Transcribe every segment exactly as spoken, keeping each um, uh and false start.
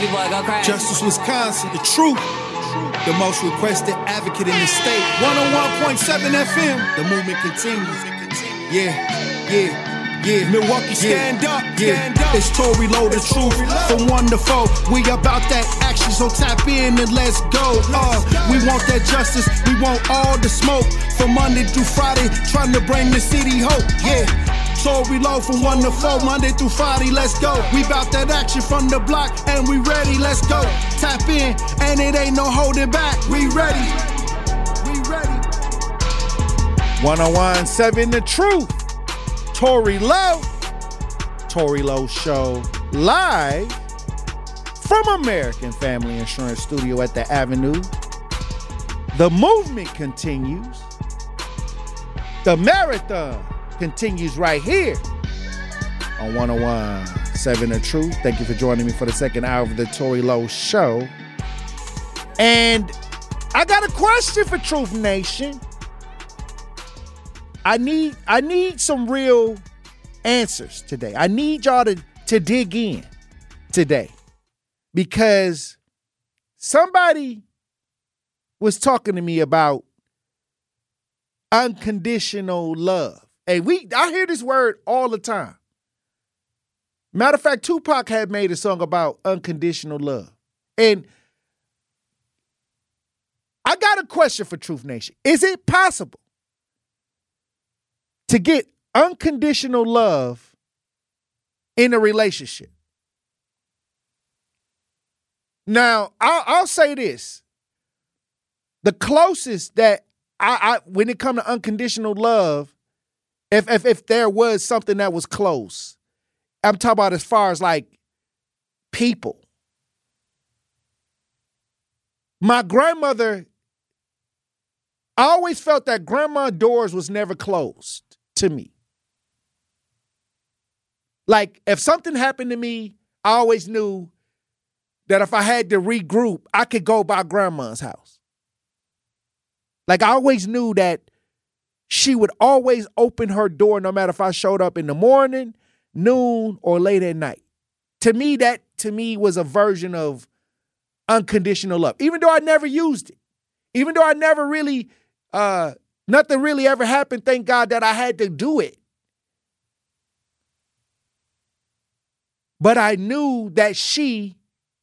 Baby boy, go crazy. Justice Wisconsin, the truth. The most requested advocate in the state. one oh one point seven F M. The movement continues. Yeah, yeah, yeah. Milwaukee, stand yeah. up, stand yeah. up. It's Tory Lowe, the truth. From one to four, we about that action, so tap in and let's go. Uh, we want that justice, we want all the smoke. From Monday through Friday, trying to bring the city hope. Yeah. Tory Lowe from one to four, Monday through Friday, let's go. We bout that action from the block, and we ready, let's go. Tap in, and it ain't no holding back. We ready, we ready. one oh one point seven The Truth. Tory Lowe. Tory Lowe Show live from American Family Insurance Studio at the Avenue. The movement continues. The marathon continues right here on one oh one point seven The Truth. Thank you for joining me for the second hour of the Tory Lowe Show. And I got a question for Truth Nation. I need I need some real answers today. I need y'all to, to dig in today, because somebody was talking to me about unconditional love. Hey, we I hear this word all the time. Matter of fact, Tupac had made a song about unconditional love. And I got a question for Truth Nation. Is it possible to get unconditional love in a relationship? Now, I'll, I'll say this. The closest that I, I when it comes to unconditional love, If, if if there was something that was close, I'm talking about as far as like people. My grandmother, I always felt that grandma's doors was never closed to me. Like if something happened to me, I always knew that if I had to regroup, I could go by grandma's house. Like I always knew that she would always open her door no matter if I showed up in the morning, noon, or late at night. To me, that to me was a version of unconditional love. Even though I never used it. Even though I never really, uh, nothing really ever happened, thank God that I had to do it. But I knew that she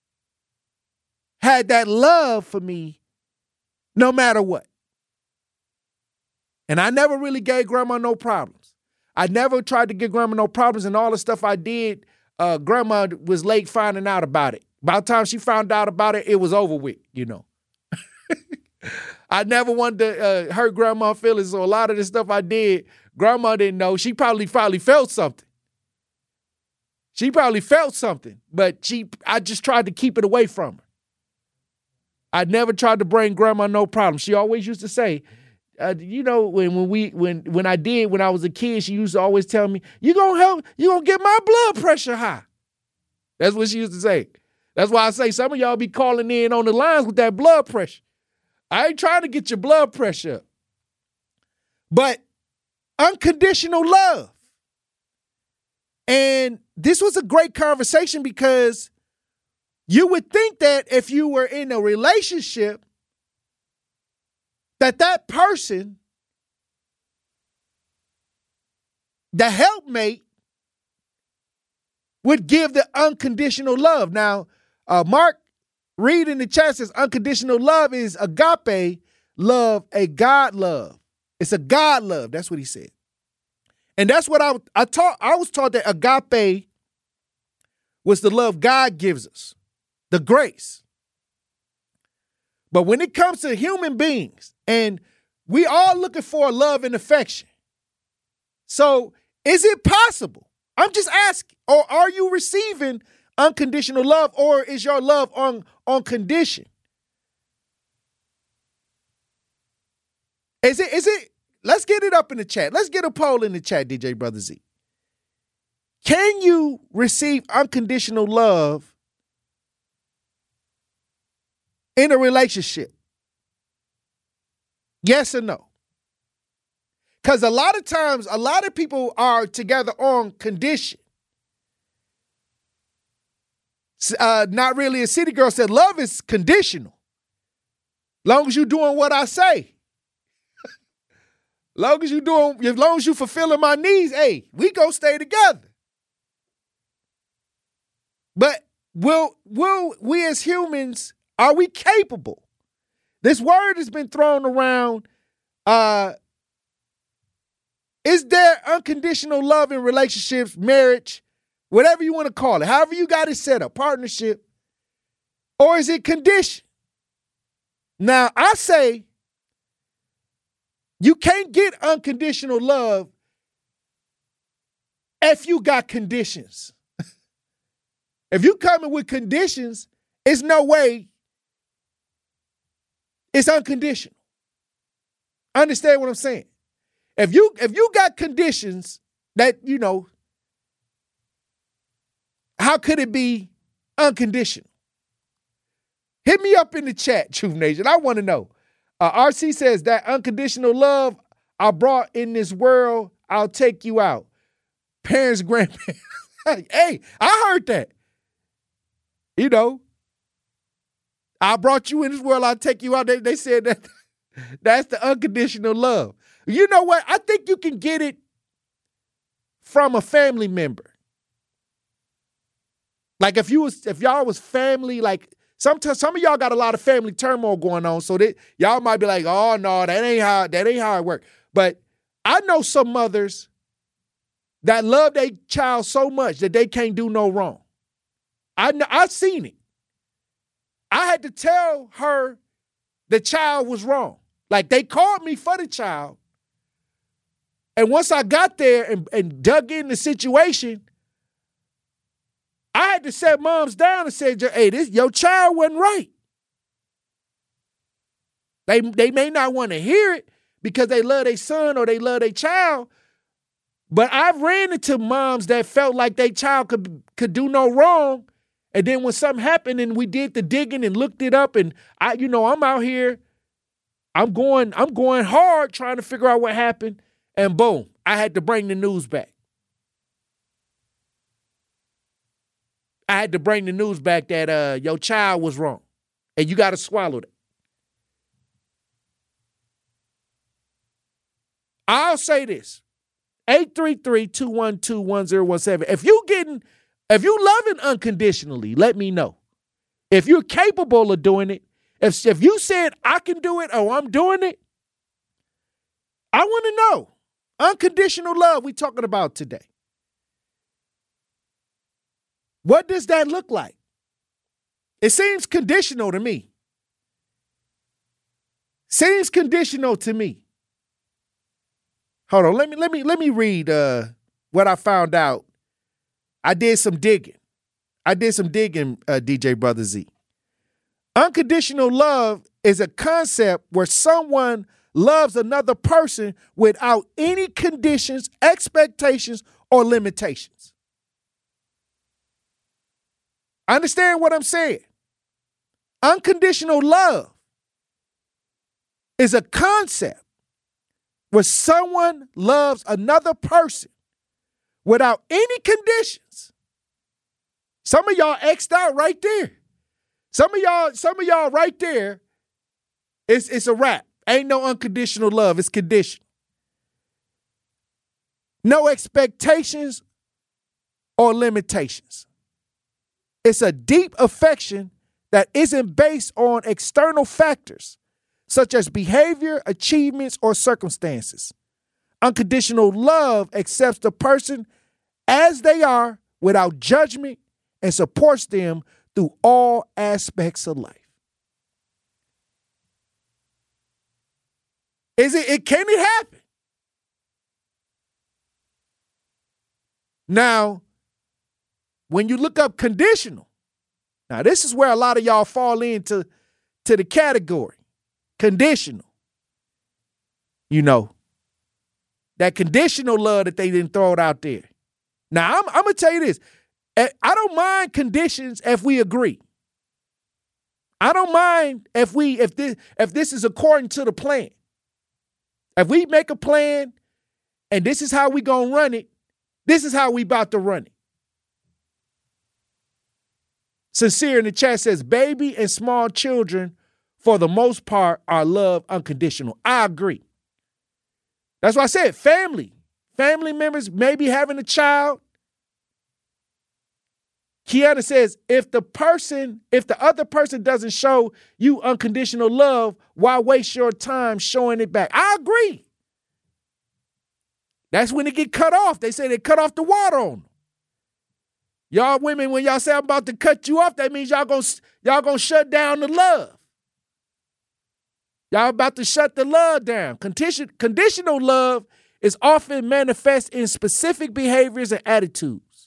had that love for me no matter what. And I never really gave grandma no problems. I never tried to give grandma no problems, and all the stuff I did, uh, grandma was late finding out about it. By the time she found out about it, it was over with, you know. I never wanted to uh, hurt grandma's feelings, so a lot of the stuff I did, grandma didn't know. She probably probably felt something. She probably felt something, but she I just tried to keep it away from her. I never tried to bring grandma no problems. She always used to say, Uh, you know, when when we when when I did when I was a kid, she used to always tell me, "You gonna help? You gonna get my blood pressure high?" That's what she used to say. That's why I say some of y'all be calling in on the lines with that blood pressure. I ain't trying to get your blood pressure up, but unconditional love. And this was a great conversation because you would think that if you were in a relationship, that that person, the helpmate, would give the unconditional love. Now, uh, Mark Reed in the chat says unconditional love is agape love, a God love. It's a God love. That's what he said. And that's what I, I taught. I was taught that agape was the love God gives us, the grace. But when it comes to human beings, and we all looking for love and affection. So is it possible? I'm just asking, or are you receiving unconditional love, or is your love on, on condition? Is it, is it, let's get it up in the chat. Let's get a poll in the chat, D J Brother Z. Can you receive unconditional love in a relationship? Yes or no? Because a lot of times, a lot of people are together on condition. Uh, not really a city girl said, love is conditional. Long as you doing what I say. Long as you doing, as long as you fulfilling my needs, hey, we go stay together. But will will we as humans, are we capable? This word has been thrown around. Uh, is there unconditional love in relationships, marriage, whatever you want to call it, however you got it set up, partnership, or is it conditioned? Now, I say you can't get unconditional love if you got conditions. If you coming with conditions, it's no way it's unconditional. Understand what I'm saying? If you if you got conditions that, you know, how could it be unconditional? Hit me up in the chat, Truth Nation. I want to know. Uh, R C says that unconditional love I brought in this world, I'll take you out. Parents, grandparents. Hey, I heard that. You know, I brought you in this world, I'll take you out. They, they said that that's the unconditional love. You know what? I think you can get it from a family member. Like if you was, if y'all was family, like sometimes some of y'all got a lot of family turmoil going on, so that y'all might be like, oh no, that ain't how that ain't how it works. But I know some mothers that love their child so much that they can't do no wrong. I know, I've seen it. I had to tell her the child was wrong. Like they called me for the child. And once I got there and, and dug in the situation, I had to set moms down and say, hey, this your child wasn't right. They, they may not want to hear it because they love their son or they love their child. But I've ran into moms that felt like their child could, could do no wrong. And then when something happened and we did the digging and looked it up and I, you know, I'm out here, I'm going, I'm going hard trying to figure out what happened. And boom, I had to bring the news back. I had to bring the news back that uh, your child was wrong. And you got to swallow that. I'll say this. eight three three, two one two, one zero one seven. If you getting, if you loving unconditionally, let me know. If you're capable of doing it, if, if you said I can do it or I'm doing it, I want to know. Unconditional love we talking about today. What does that look like? It seems conditional to me. Seems conditional to me. Hold on, let me let me let me read uh, what I found out. I did some digging. I did some digging, uh, D J Brother Z. Unconditional love is a concept where someone loves another person without any conditions, expectations, or limitations. Understand what I'm saying? Unconditional love is a concept where someone loves another person without any conditions. Some of y'all X'd out right there. Some of y'all, some of y'all right there, it's, it's a wrap. Ain't no unconditional love. It's conditional. No expectations or limitations. It's a deep affection that isn't based on external factors, such as behavior, achievements, or circumstances. Unconditional love accepts the person as they are without judgment and supports them through all aspects of life. Is it, it can it happen? Now, when you look up conditional, now this is where a lot of y'all fall into to the category. Conditional. You know, that conditional love that they didn't throw it out there. Now, I'm, I'm going to tell you this. I don't mind conditions if we agree. I don't mind if we if this if this is according to the plan. If we make a plan and this is how we gonna run it, this is how we about to run it. Sincere in the chat says, baby and small children, for the most part, are loved unconditional. I agree. That's why I said family. Family members, maybe having a child. Kiana says, if the person, if the other person doesn't show you unconditional love, why waste your time showing it back? I agree. That's when it get cut off. They say they cut off the water on them. Y'all women, when y'all say I'm about to cut you off, that means y'all gonna, y'all gonna shut down the love. Y'all about to shut the love down. Condition, conditional love is often manifest in specific behaviors and attitudes.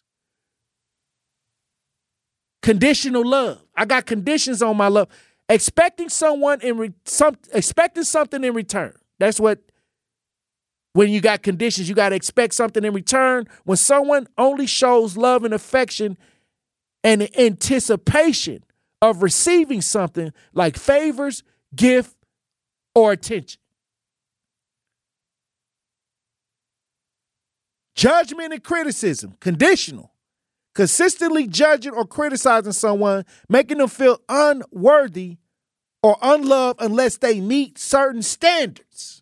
Conditional love. I got conditions on my love. Expecting someone in re- some expecting something in return. That's what, when you got conditions, you got to expect something in return. When someone only shows love and affection and the anticipation of receiving something like favors, gift, or attention. Judgment and criticism, conditional. Consistently judging or criticizing someone, making them feel unworthy or unloved unless they meet certain standards.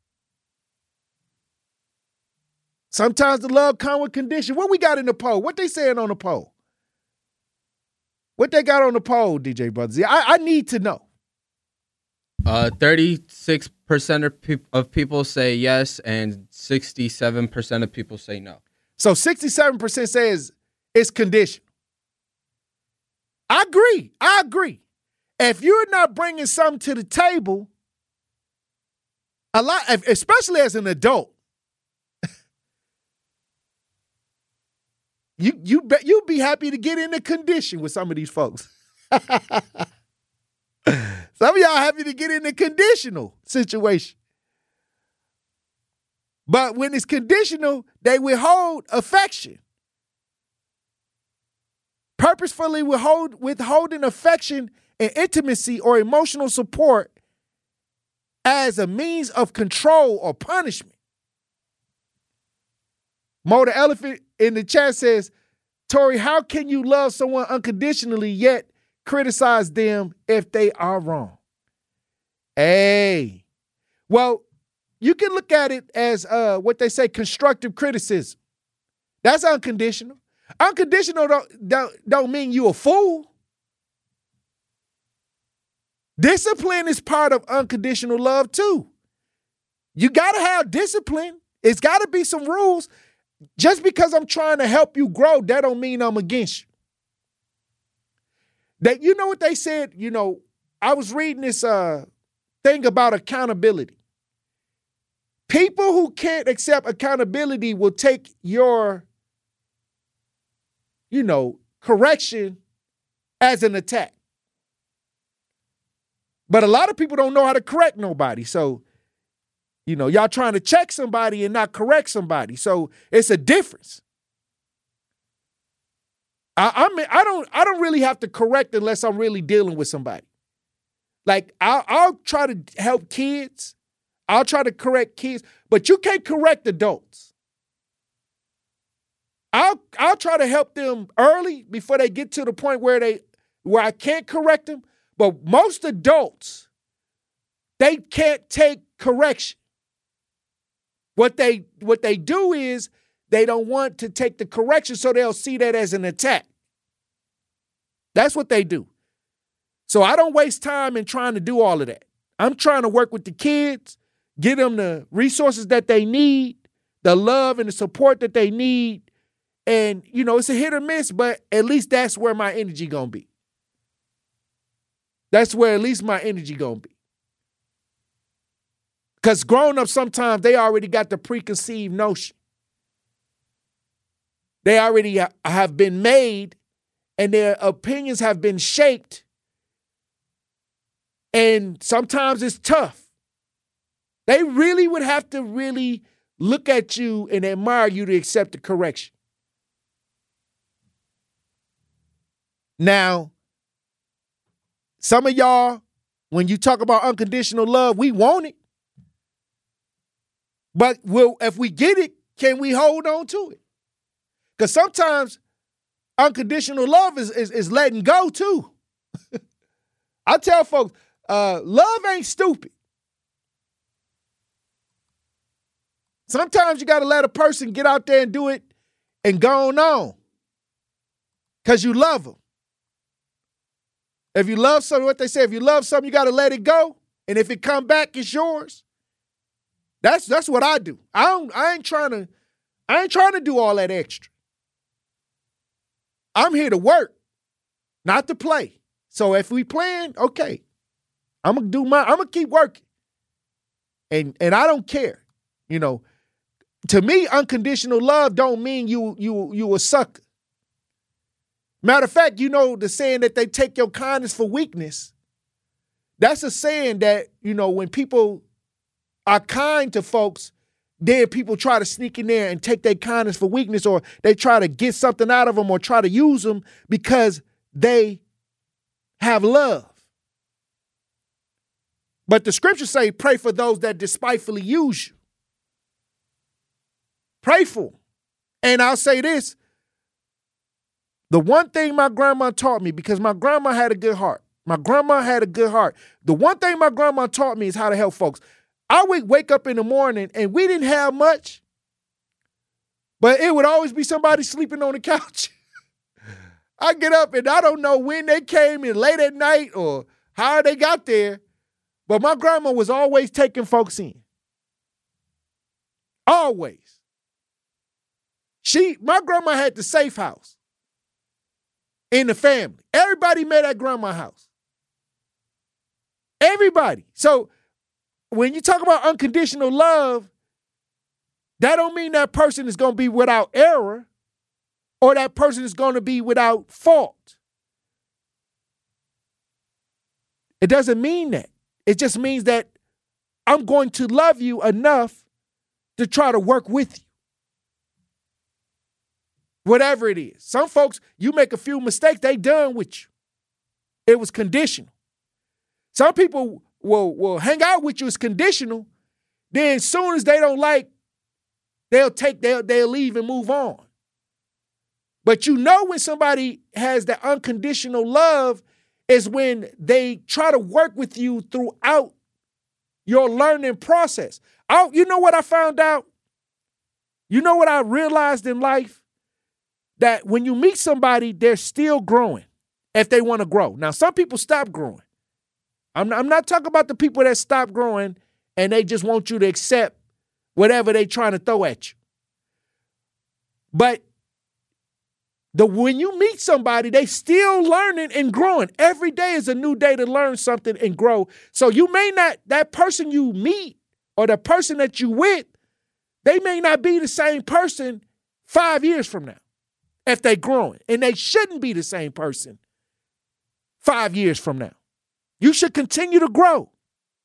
Sometimes the love comes with condition. What we got in the poll? What they saying on the poll? What they got on the poll, D J Brother Z? I, I need to know. Uh, thirty-six percent of, pe- of people say yes, and sixty-seven percent of people say no. So sixty-seven percent says it's conditional. I agree. I agree. If you're not bringing something to the table, a lot, especially as an adult, you you bet you'd be happy to get in the condition with some of these folks. Some of y'all happy to get in the conditional situation. But when it's conditional, they withhold affection. Purposefully withhold, withholding affection and intimacy or emotional support as a means of control or punishment. Mo the Elephant in the chat says, Tori, how can you love someone unconditionally yet criticize them if they are wrong? Hey, well, you can look at it as uh, what they say, constructive criticism. That's unconditional. Unconditional don't, don't, don't mean you a fool. Discipline is part of unconditional love too. You got to have discipline. It's got to be some rules. Just because I'm trying to help you grow, that don't mean I'm against you. That, you know what they said? You know, I was reading this uh, thing about accountability. People who can't accept accountability will take your, you know, correction as an attack. But a lot of people don't know how to correct nobody. So, you know, y'all trying to check somebody and not correct somebody. So it's a difference. I, I mean, I don't, I don't really have to correct unless I'm really dealing with somebody. Like I'll, I'll try to help kids. I'll try to correct kids, but you can't correct adults. I'll, I'll try to help them early before they get to the point where they, where I can't correct them. But most adults, they can't take correction. What they, what they do is they don't want to take the correction, so they'll see that as an attack. That's what they do. So I don't waste time in trying to do all of that. I'm trying to work with the kids, get them the resources that they need, the love and the support that they need. And, you know, it's a hit or miss, but at least that's where my energy gonna be. That's where at least my energy gonna be. Because grown up, sometimes they already got the preconceived notion. They already have been made and their opinions have been shaped. And sometimes it's tough. They really would have to really look at you and admire you to accept the correction. Now, some of y'all, when you talk about unconditional love, we want it. But will, if we get it, can we hold on to it? Because sometimes Unconditional love is, is, is letting go too. I tell folks, uh, love ain't stupid. Sometimes you got to let a person get out there and do it and go on because you love them. If you love something, what they say, if you love something, you got to let it go. And if it come back, it's yours. That's that's what I do. I don't. I ain't trying to. I ain't trying to do all that extra. I'm here to work, not to play. So if we playing, okay, I'm gonna do my. I'm gonna keep working, and and I don't care. You know, to me, unconditional love don't mean you you you a sucker. Matter of fact, you know the saying that they take your kindness for weakness. That's a saying that, you know, when people are kind to folks, then people try to sneak in there and take their kindness for weakness, or they try to get something out of them or try to use them because they have love. But the scriptures say, pray for those that despitefully use you. Pray for them. And I'll say this. The one thing my grandma taught me, because my grandma had a good heart. My grandma had a good heart. The one thing my grandma taught me is how to help folks. I would wake up in the morning and we didn't have much, but it would always be somebody sleeping on the couch. I get up and I don't know when they came in late at night or how they got there, but my grandma was always taking folks in. Always. She, my grandma had the safe house in the family. Everybody met at grandma's house. Everybody. So when you talk about unconditional love, that don't mean that person is going to be without error or that person is going to be without fault. It doesn't mean that. It just means that I'm going to love you enough to try to work with you. Whatever it is. Some folks, you make a few mistakes, they done with you. It was conditional. Some people will, will hang out with you as conditional. Then as soon as they don't like, they'll take, they'll, they'll leave and move on. But you know when somebody has that unconditional love is when they try to work with you throughout your learning process. I, you know what I found out? You know what I realized in life? That when you meet somebody, they're still growing if they want to grow. Now, some people stop growing. I'm not, I'm not talking about the people that stop growing and they just want you to accept whatever they're trying to throw at you. But the when you meet somebody, they still learning and growing. Every day is a new day to learn something and grow. So you may not, that person you meet or the person that you with, they may not be the same person five years from now. If they're growing, and they shouldn't be the same person five years from now. You should continue to grow.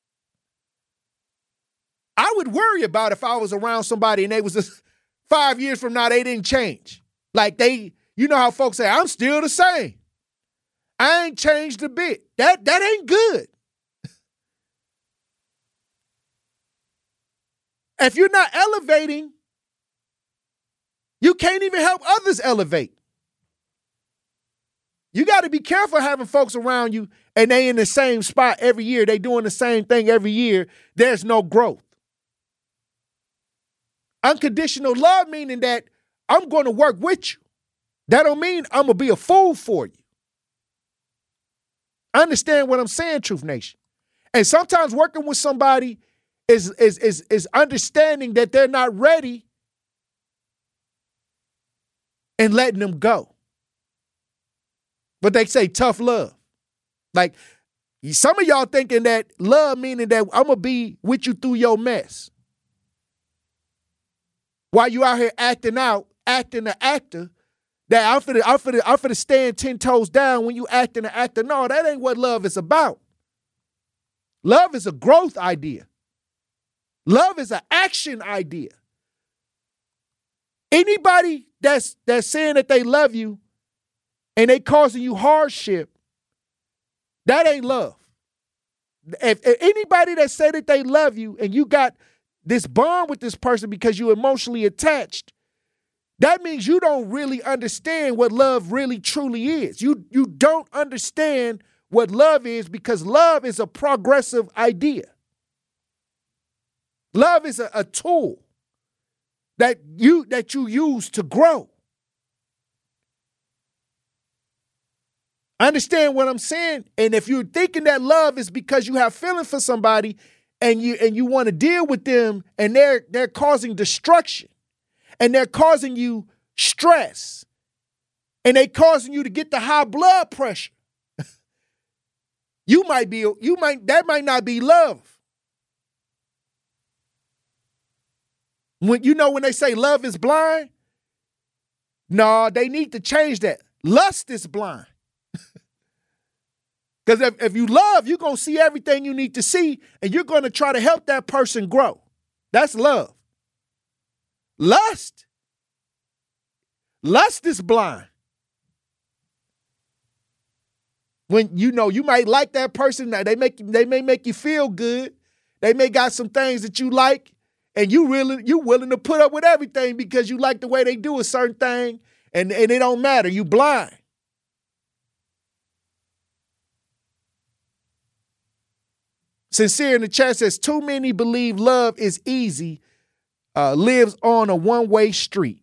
I would worry about if I was around somebody and they was just five years from now, they didn't change. Like they, you know how folks say, I'm still the same. I ain't changed a bit. That, that ain't good. If you're not elevating, you can't even help others elevate. You got to be careful having folks around you and they in the same spot every year. They doing the same thing every year. There's no growth. Unconditional love meaning that I'm going to work with you. That don't mean I'm going to be a fool for you. Understand what I'm saying, Truth Nation. And sometimes working with somebody is, is, is, is understanding that they're not ready and letting them go. But they say tough love. Like some of y'all thinking that love meaning that I'm going to be with you through your mess. While you out here acting out, acting the actor, that I'm finna, I'm finna, I'm finna stand ten toes down when you acting the actor. No, that ain't what love is about. Love is a growth idea. Love is an action idea. Anybody that's that's saying that they love you and they causing you hardship, that ain't love. If, if anybody that say that they love you and you got this bond with this person because you're emotionally attached, that means you don't really understand what love really truly is. You, you don't understand what love is because love is a progressive idea. Love is a, a tool that you, that you use to grow. Understand what I'm saying? And if you're thinking that love is because you have feelings for somebody and you and you want to deal with them and they're they're causing destruction and they're causing you stress and they causing you to get the high blood pressure, you might be you might that might not be love. When you know when they say love is blind, no, they need to change that. Lust is blind. Because if, if you love, you're going to see everything you need to see, and you're going to try to help that person grow. That's love. Lust. Lust is blind. When you know you might like that person, they make they may make you feel good. They may got some things that you like, and you really you willing to put up with everything because you like the way they do a certain thing, and, and it don't matter. You blind. Sincere in the chat says, too many believe love is easy, uh, lives on a one-way street.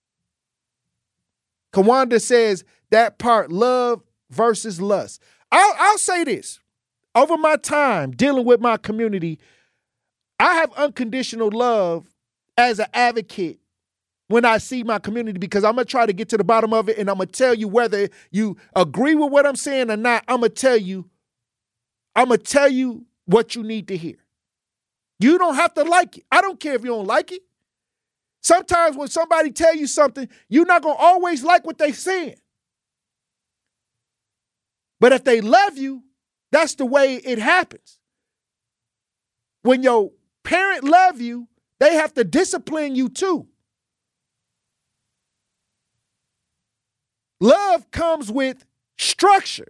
Kawanda says that part, love versus lust. I'll, I'll say this. Over my time dealing with my community, I have unconditional love as an advocate when I see my community because I'm going to try to get to the bottom of it and I'm going to tell you whether you agree with what I'm saying or not. I'm going to tell you, I'm going to tell you what you need to hear. You don't have to like it. I don't care if you don't like it. Sometimes when somebody tell you something, you're not going to always like what they saying. But if they love you, that's the way it happens. When your parent love you, they have to discipline you too. Love comes with structure.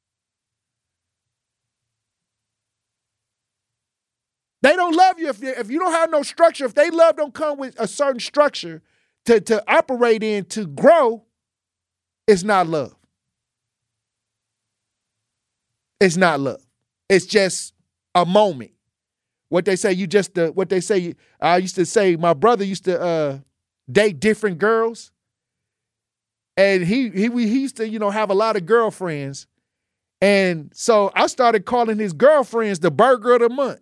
They don't love you if you, if you don't have no structure. If they love don't come with a certain structure to, to operate in, to grow, it's not love. It's not love. It's just a moment. What they say, you just, uh, what they say, I used to say, my brother used to uh, date different girls. And he, he, he used to, you know, have a lot of girlfriends. And so I started calling his girlfriends the burger of the month.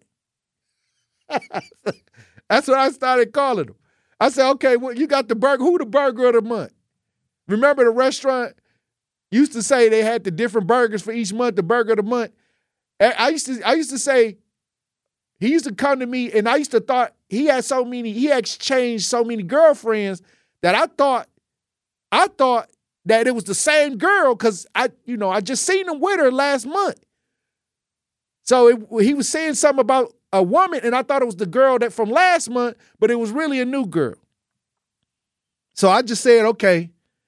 That's what I started calling them. I said, okay, well, you got the burger. Who the burger of the month? Remember the restaurant used to say they had the different burgers for each month, the burger of the month. I used to, I used to say, he used to come to me and I used to thought he had so many, he had exchanged so many girlfriends that I thought, I thought that it was the same girl because I, you know, I just seen him with her last month. So it, he was saying something about a woman, and I thought it was the girl that from last month, but it was really a new girl. So I just said, okay,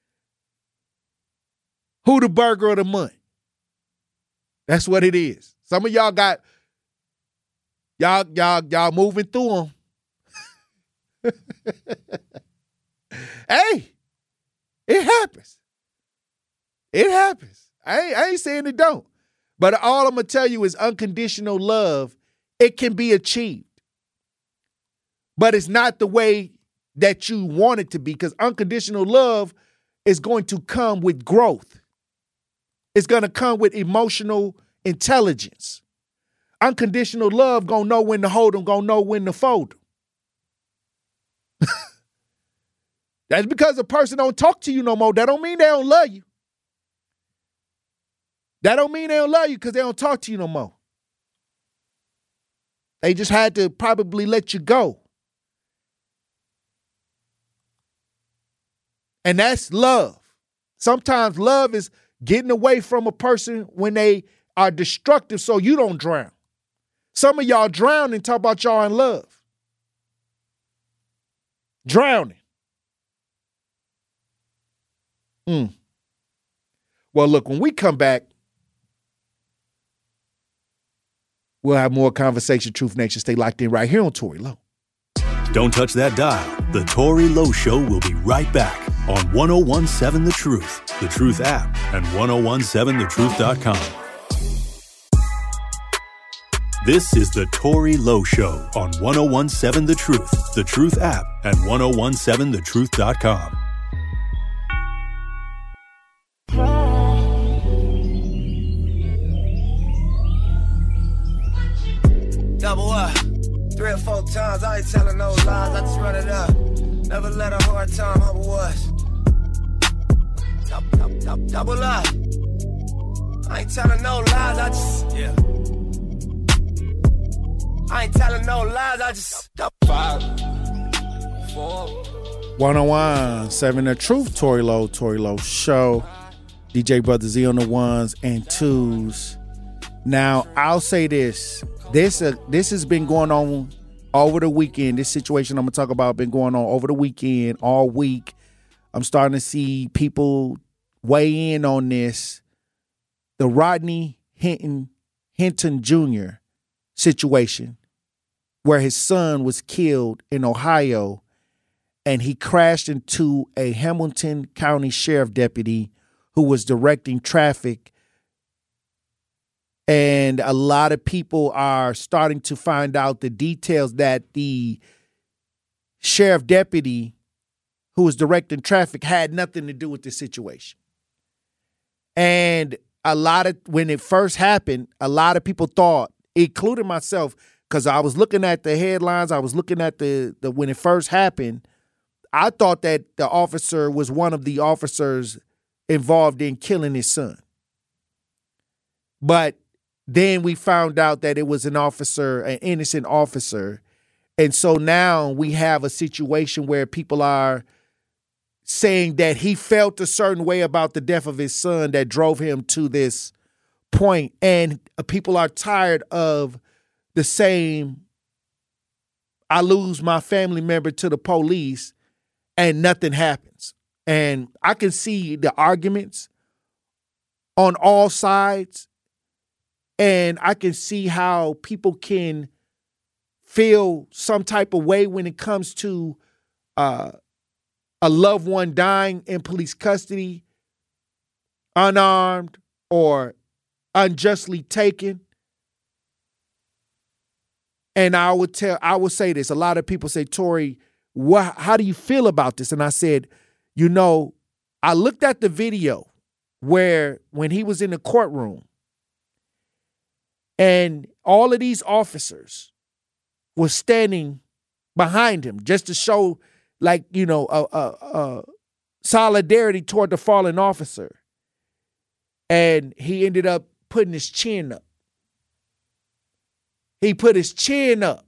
who the burger of the month? That's what it is. Some of y'all got, y'all, y'all, y'all moving through them. Hey, it happens. It happens. I ain't, I ain't saying it don't. But all I'm going to tell you is unconditional love, it can be achieved. But it's not the way that you want it to be because unconditional love is going to come with growth. It's going to come with emotional intelligence. Unconditional love going to know when to hold them, going to know when to fold them. That's because a person don't talk to you no more. That don't mean they don't love you. That don't mean they don't love you because they don't talk to you no more. They just had to probably let you go. And that's love. Sometimes love is getting away from a person when they are destructive so you don't drown. Some of y'all drown and talk about y'all in love. Drowning. Mm. Well, look, when we come back, we'll have more conversation. Truth Nation, stay locked in right here on Tory Lowe. Don't touch that dial. The Tory Lowe Show will be right back on one oh one seven The Truth, The Truth app, and ten seventeen the truth dot com. This is the Tory Lowe Show on ten seventeen The Truth, The Truth app, and ten seventeen the truth dot com. Double up, three or four times, I ain't telling no lies, I just run it up. Never let a hard time humble us. Double, double, double up, I ain't telling no lies, I just, yeah. I ain't telling no lies, I just, five, four. ten seventeen The Truth, Tory Lowe, Tory Lowe Show. D J Brother Z on the ones and twos. Now, I'll say this. This uh, this has been going on over the weekend. This situation I'm going to talk about been going on over the weekend, all week. I'm starting to see people weigh in on this. The Rodney Hinton, Hinton Junior situation where his son was killed in Ohio and he crashed into a Hamilton County Sheriff deputy who was directing traffic. And a lot of people are starting to find out the details that the sheriff deputy who was directing traffic had nothing to do with the situation. And a lot of, when it first happened, a lot of people thought, including myself, because I was looking at the headlines, I was looking at the, the when it first happened, I thought that the officer was one of the officers involved in killing his son. But then we found out that it was an officer, an innocent officer. And so now we have a situation where people are saying that he felt a certain way about the death of his son that drove him to this point. And people are tired of the same, I lose my family member to the police and nothing happens. And I can see the arguments on all sides. And I can see how people can feel some type of way when it comes to uh, a loved one dying in police custody, unarmed or unjustly taken. And I would tell, I would say this. A lot of people say, Tory, what, how do you feel about this? And I said, you know, I looked at the video where when he was in the courtroom, and all of these officers were standing behind him just to show, like, you know, a, a, a solidarity toward the fallen officer. And he ended up putting his chin up. He put his chin up.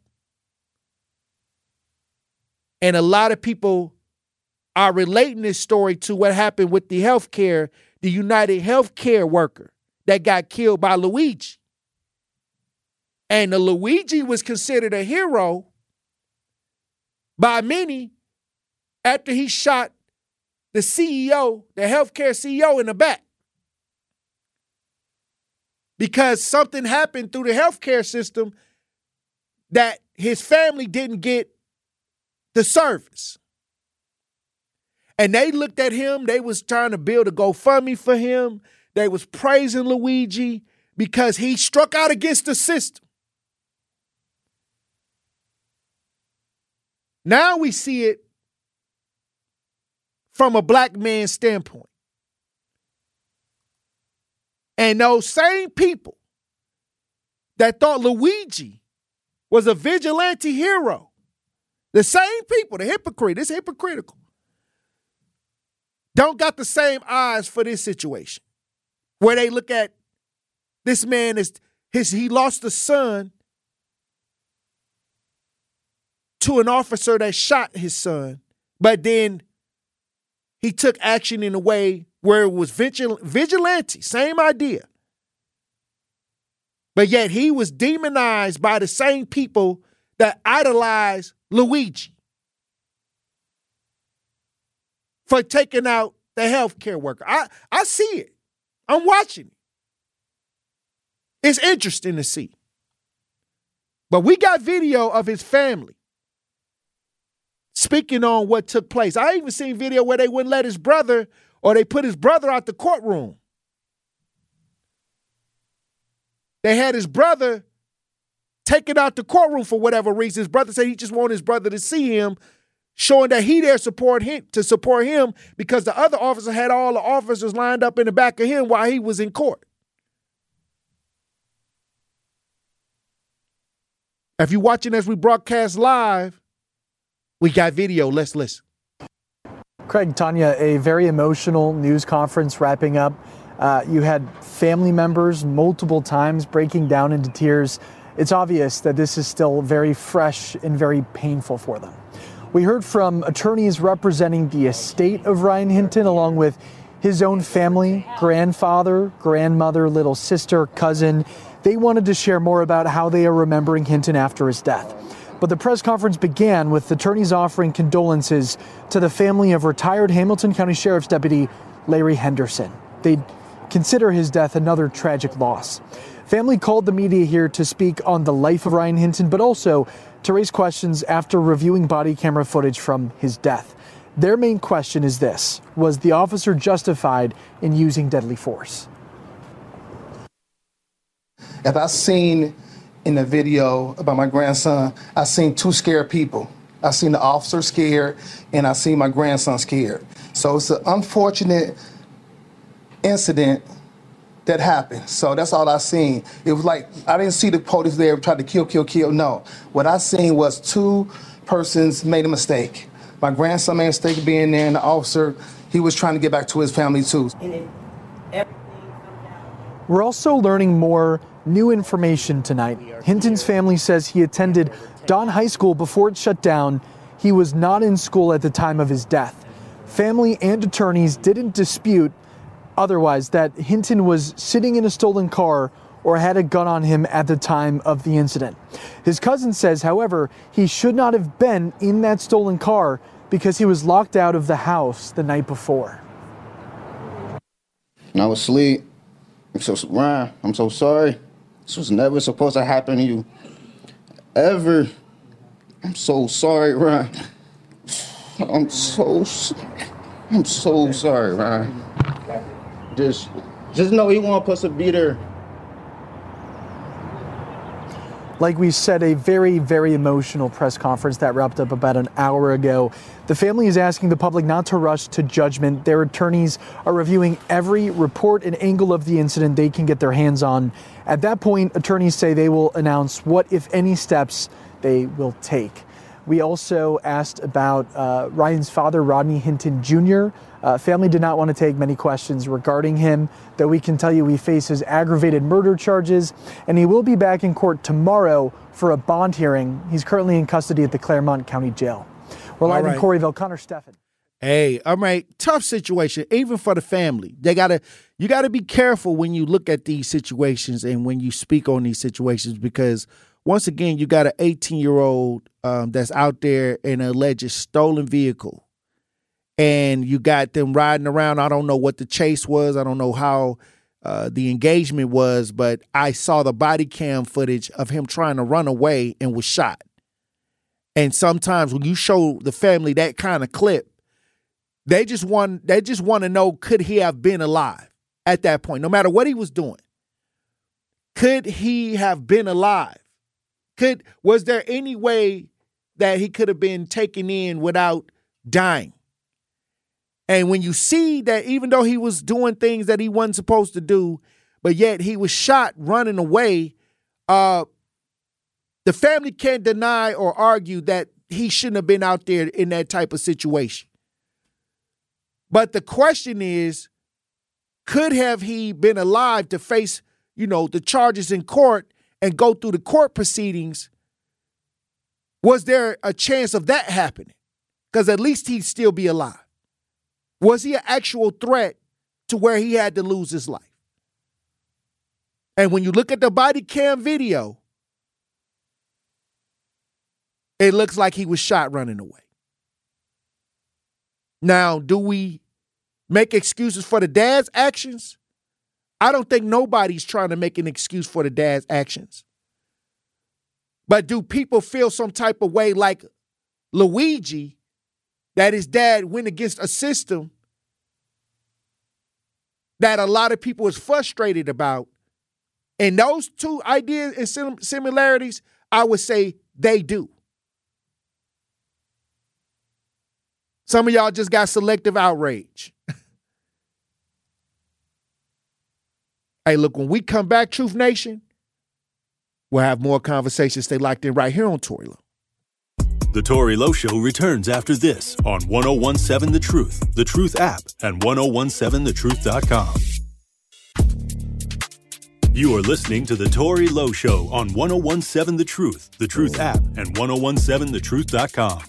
And a lot of people are relating this story to what happened with the healthcare, the United Healthcare worker that got killed by Luigi. And the Luigi was considered a hero by many after he shot the C E O, the healthcare C E O, in the back. Because something happened through the healthcare system that his family didn't get the service. And they looked at him, they was trying to build a GoFundMe for him. They was praising Luigi because he struck out against the system. Now we see it from a black man's standpoint. And those same people that thought Luigi was a vigilante hero, the same people, the hypocrite, it's hypocritical, don't got the same eyes for this situation. Where they look at this man as his, he lost a son to an officer that shot his son, but then he took action in a way where it was vigil- vigilante, same idea. But yet he was demonized by the same people that idolize Luigi for taking out the healthcare worker. I, I see it. I'm watching it. It's interesting to see. But we got video of his family speaking on what took place. I even seen video where they wouldn't let his brother, or they put his brother out the courtroom. They had his brother taken out the courtroom for whatever reason. His brother said he just wanted his brother to see him, showing that he there support him to support him because the other officer had all the officers lined up in the back of him while he was in court. If you're watching as we broadcast live, we got video. Let's listen. Craig, Tanya, a very emotional news conference wrapping up. Uh, you had family members multiple times breaking down into tears. It's obvious that this is still very fresh and very painful for them. We heard from attorneys representing the estate of Ryan Hinton, along with his own family, grandfather, grandmother, little sister, cousin. They wanted to share more about how they are remembering Hinton after his death. But the press conference began with attorneys offering condolences to the family of retired Hamilton County Sheriff's Deputy Larry Henderson. They'd consider his death another tragic loss. Family called the media here to speak on the life of Ryan Hinton, but also to raise questions after reviewing body camera footage from his death. Their main question is this: was the officer justified in using deadly force? As I seen in the video about my grandson, I seen two scared people. I seen the officer scared, and I seen my grandson scared. So it's an unfortunate incident that happened. So that's all I seen. It was like, I didn't see the police there trying to kill, kill, kill. No. What I seen was two persons made a mistake. My grandson made a mistake being there, and the officer, he was trying to get back to his family too. We're also learning more new information tonight. Hinton's family says he attended Don High School before it shut down. He was not in school at the time of his death. Family and attorneys didn't dispute otherwise that Hinton was sitting in a stolen car or had a gun on him at the time of the incident. His cousin says, however, he should not have been in that stolen car because he was locked out of the house the night before. And I was asleep. I'm so, Ryan, I'm so sorry. This was never supposed to happen to you. Ever. I'm so sorry, Ryan. I'm so, I'm so sorry, Ryan. Just, just know he won't supposed to be there. Like we said, a very, very emotional press conference that wrapped up about an hour ago. The family is asking the public not to rush to judgment. Their attorneys are reviewing every report and angle of the incident they can get their hands on. At that point, attorneys say they will announce what, if any, steps they will take. We also asked about uh, Ryan's father, Rodney Hinton Junior Uh, family did not want to take many questions regarding him, though we can tell you he faces aggravated murder charges, and he will be back in court tomorrow for a bond hearing. He's currently in custody at the Claremont County Jail. We're live right. in Coreyville. Connor Steffen. Hey, all right, tough situation, even for the family. They gotta, you gotta be careful when you look at these situations and when you speak on these situations, because once again, you got an eighteen-year-old um, that's out there in an alleged stolen vehicle. And you got them riding around. I don't know what the chase was. I don't know how uh, the engagement was, but I saw the body cam footage of him trying to run away and was shot. And sometimes when you show the family that kind of clip, they just want they just want to know, could he have been alive at that point, no matter what he was doing? Could he have been alive? Could was there any way that he could have been taken in without dying? And when you see that even though he was doing things that he wasn't supposed to do, but yet he was shot running away, uh, the family can't deny or argue that he shouldn't have been out there in that type of situation. But the question is, could have he been alive to face, you know, the charges in court and go through the court proceedings? Was there a chance of that happening? Because at least he'd still be alive. Was he an actual threat to where he had to lose his life? And when you look at the body cam video, it looks like he was shot running away. Now, do we make excuses for the dad's actions? I don't think nobody's trying to make an excuse for the dad's actions. But do people feel some type of way like Luigi that his dad went against a system that a lot of people is frustrated about. And those two ideas and sim- similarities, I would say they do. Some of y'all just got selective outrage. Hey, look, when we come back, Truth Nation, we'll have more conversations. Stay locked in right here on Tory Lowe. The Tory Lowe Show returns after this on ten seventeen The Truth, The Truth app, and ten seventeen the truth dot com. You are listening to The Tory Lowe Show on ten seventeen The Truth, The Truth app, and ten seventeen the truth dot com.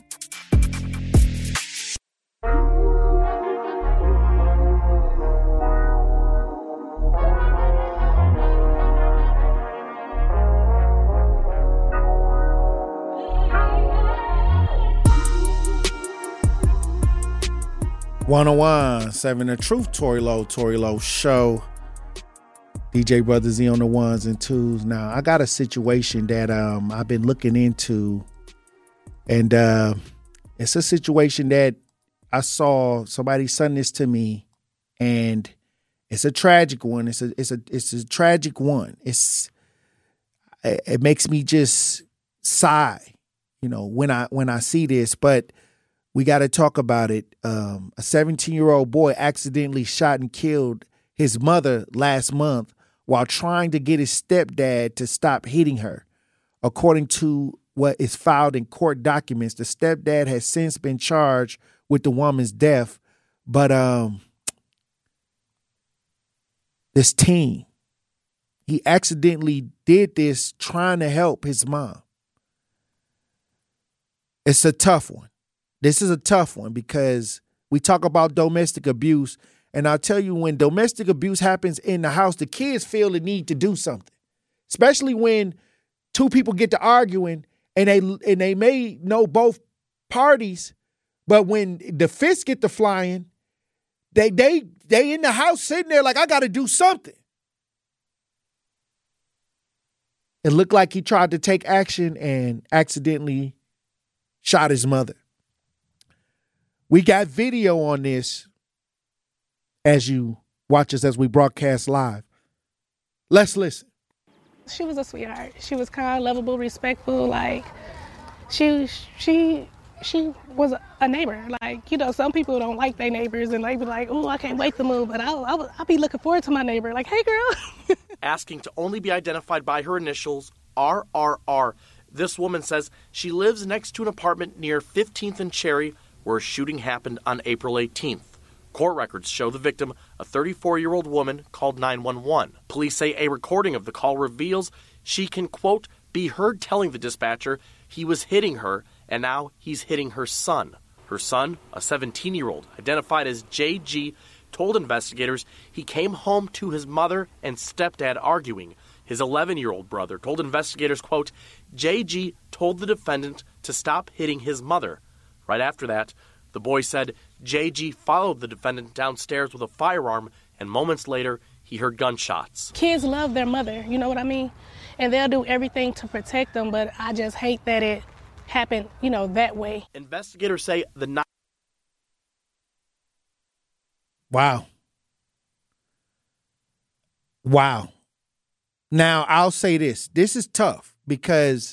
ten seventeen The Truth, Tory Lowe, Tory Lowe Show. D J Brother Z on the ones and twos. Now, I got a situation that um, I've been looking into, and uh, it's a situation that I saw somebody send this to me, and it's a tragic one. It's a it's a it's a tragic one. It's it, it makes me just sigh, you know, when I when I see this, but we got to talk about it. Um, a seventeen-year-old boy accidentally shot and killed his mother last month while trying to get his stepdad to stop hitting her. According to what is filed in court documents, the stepdad has since been charged with the woman's death. But um, this teen, he accidentally did this trying to help his mom. It's a tough one. This is a tough one because we talk about domestic abuse. And I'll tell you, when domestic abuse happens in the house, the kids feel the need to do something, especially when two people get to arguing and they and they may know both parties. But when the fists get to flying, they they they in the house sitting there like, I got to do something. It looked like he tried to take action and accidentally shot his mother. We got video on this as you watch us as we broadcast live. Let's listen. She was a sweetheart. She was kind, lovable, respectful. Like, she she she was a neighbor. Like, you know, some people don't like their neighbors and they be like, oh, I can't wait to move. But I'll, I'll, I'll be looking forward to my neighbor. Like, hey, girl. Asking to only be identified by her initials, R R R. This woman says she lives next to an apartment near fifteenth and Cherry where a shooting happened on April eighteenth. Court records show the victim, a thirty-four-year-old woman, called nine one one. Police say a recording of the call reveals she can, quote, be heard telling the dispatcher he was hitting her, and now he's hitting her son. Her son, a seventeen-year-old, identified as J G, told investigators he came home to his mother and stepdad arguing. His eleven-year-old brother told investigators, quote, J G told the defendant to stop hitting his mother. Right after that, the boy said J G followed the defendant downstairs with a firearm, and moments later, he heard gunshots. Kids love their mother, you know what I mean? And they'll do everything to protect them, but I just hate that it happened, you know, that way. Investigators say the night. Wow. Wow. Now, I'll say this. This is tough because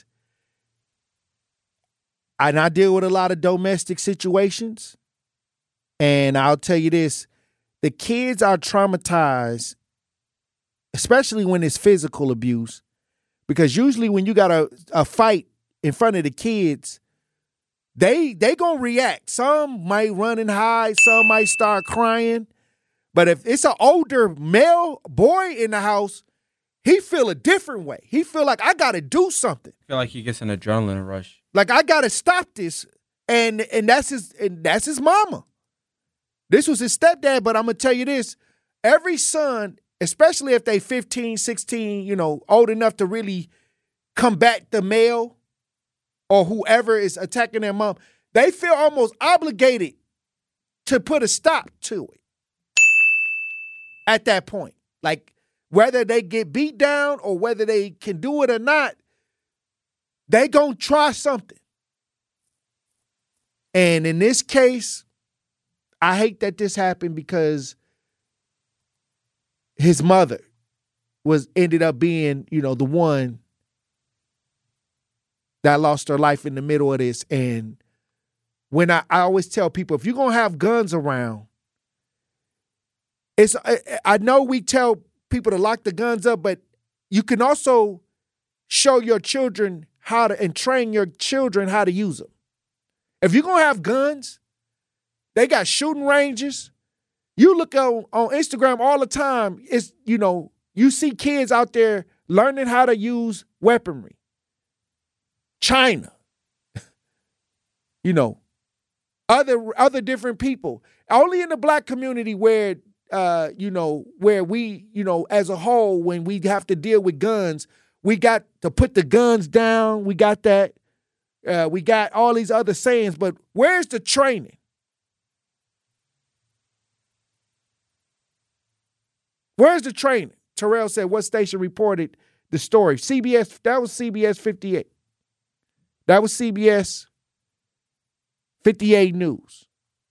and I deal with a lot of domestic situations. And I'll tell you this, the kids are traumatized, especially when it's physical abuse, because usually when you got a, a fight in front of the kids, they they gonna react. Some might run and hide, some might start crying. But if it's an older male boy in the house, he feel a different way. He feel like I gotta do something. I feel like he gets an adrenaline rush. Like I gotta stop this. And and that's his and that's his mama. This was his stepdad, but I'm gonna tell you this. Every son, especially if they fifteen, sixteen, you know, old enough to really combat the male or whoever is attacking their mom, they feel almost obligated to put a stop to it at that point. Like whether they get beat down or whether they can do it or not, they gonna try something. And in this case, I hate that this happened because his mother was ended up being, you know, the one that lost her life in the middle of this. And when I, I always tell people, if you're going to have guns around, it's I, I know we tell people to lock the guns up, but you can also show your children how to and train your children how to use them. If you're going to have guns, they got shooting ranges. You look on, on Instagram all the time, it's, you know, you see kids out there learning how to use weaponry. China, you know, other other different people. Only in the black community where, uh, you know, where we, you know, as a whole, when we have to deal with guns, we got to put the guns down. We got that. Uh, we got all these other sayings, but where's the training? Where's the training? Terrell said, what station reported the story? C B S, that was C B S fifty-eight. That was C B S fifty-eight News.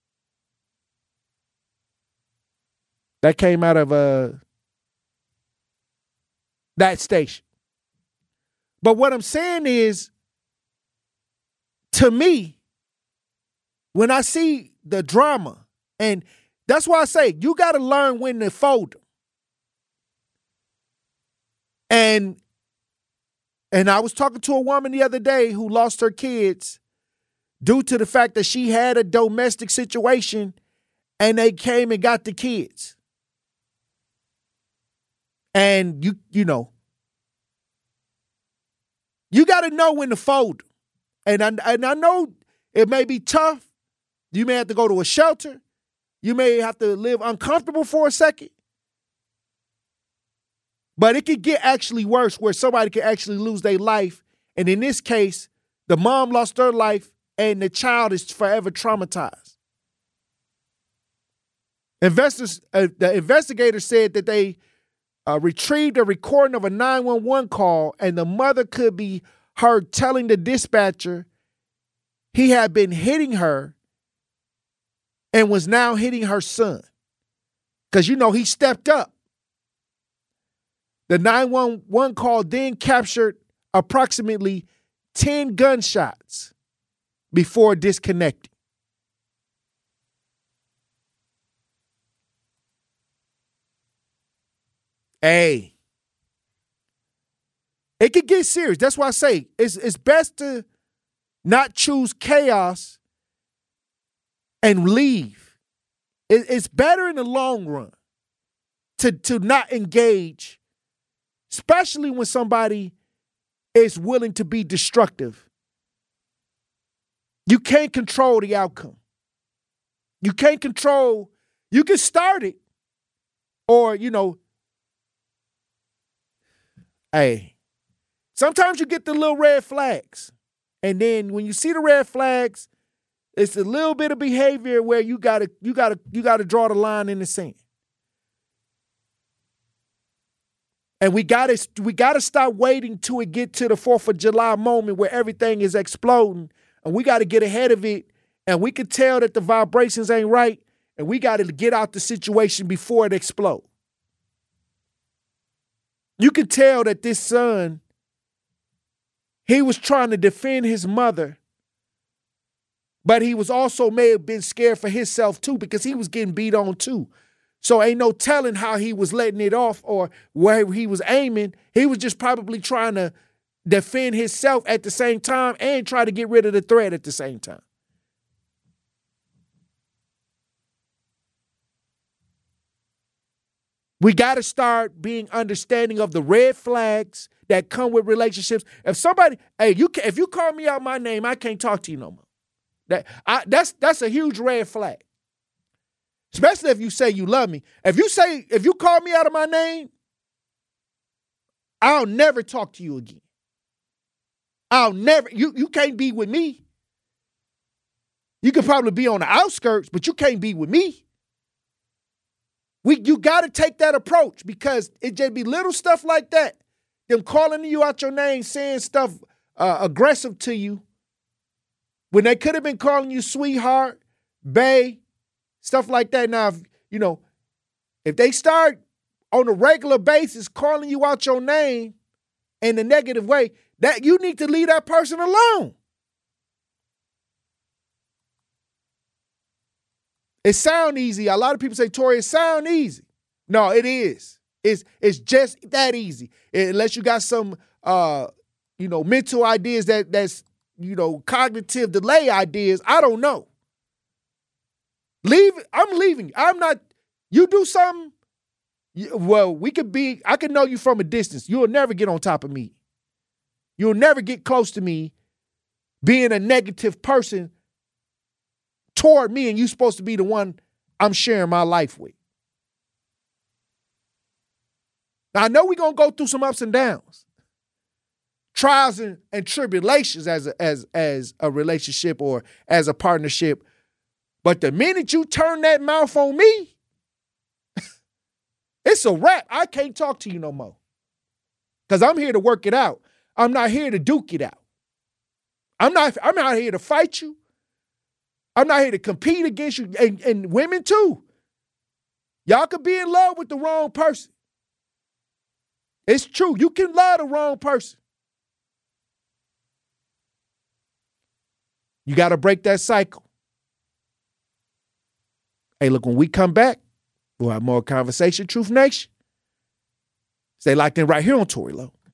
That came out of uh, that station. But what I'm saying is, to me, when I see the drama, and that's why I say you got to learn when to fold them. And and I was talking to a woman the other day who lost her kids due to the fact that she had a domestic situation and they came and got the kids. And you you know, you got to know when to fold them. And I, and I know it may be tough. You may have to go to a shelter. You may have to live uncomfortable for a second. But it could get actually worse where somebody could actually lose their life. And in this case, the mom lost her life and the child is forever traumatized. Investors, uh, the investigators said that they uh, retrieved a recording of a nine one one call and the mother could be heard telling the dispatcher he had been hitting her and was now hitting her son. Because, you know, he stepped up. The nine one one call then captured approximately ten gunshots before disconnecting. Hey, it could get serious. That's why I say it's, it's best to not choose chaos and leave. It, it's better in the long run to, to not engage, especially when somebody is willing to be destructive. You can't control the outcome. You can't control, you can start it. Or, you know, hey, sometimes you get the little red flags. And then when you see the red flags, it's a little bit of behavior where you gotta, you gotta, you gotta draw the line in the sand. And we gotta, we gotta stop waiting till it get to the fourth of July moment where everything is exploding. And we gotta get ahead of it. And we can tell that the vibrations ain't right. And we gotta get out the situation before it explodes. You can tell that this son, he was trying to defend his mother, but he was also may have been scared for himself too because he was getting beat on too. So ain't no telling how he was letting it off or where he was aiming. He was just probably trying to defend himself at the same time and try to get rid of the threat at the same time. We got to start being understanding of the red flags that come with relationships. If somebody, hey, you can, if you call me out my name, I can't talk to you no more. That I, that's that's a huge red flag. Especially if you say you love me. If you say, if you call me out of my name, I'll never talk to you again. I'll never, you, you can't be with me. You could probably be on the outskirts, but you can't be with me. We, you got to take that approach because it just be little stuff like that. Them calling you out your name, saying stuff uh, aggressive to you when they could have been calling you sweetheart, bae, stuff like that. Now, if, you know, if they start on a regular basis calling you out your name in a negative way, that you need to leave that person alone. It sound easy. A lot of people say, Tori, it sound easy. No, it is. It's it's just that easy. Unless you got some uh, you know, mental ideas that that's, you know, cognitive delay ideas. I don't know. Leave. I'm leaving. I'm not. You do something. You, well, we could be. I can know you from a distance. You'll never get on top of me. You'll never get close to me. Being a negative person toward me, and you're supposed to be the one I'm sharing my life with. Now, I know we're going to go through some ups and downs, trials and, and tribulations as a, as, as a relationship or as a partnership. But the minute you turn that mouth on me, it's a wrap. I can't talk to you no more. Because I'm here to work it out. I'm not here to duke it out. I'm not, I'm not here to fight you. I'm not here to compete against you. And, and women too. Y'all could be in love with the wrong person. It's true. You can love the wrong person. You got to break that cycle. Hey, look, when we come back, we'll have more conversation. Truth Nation. Stay locked in right here on Tory Lowe.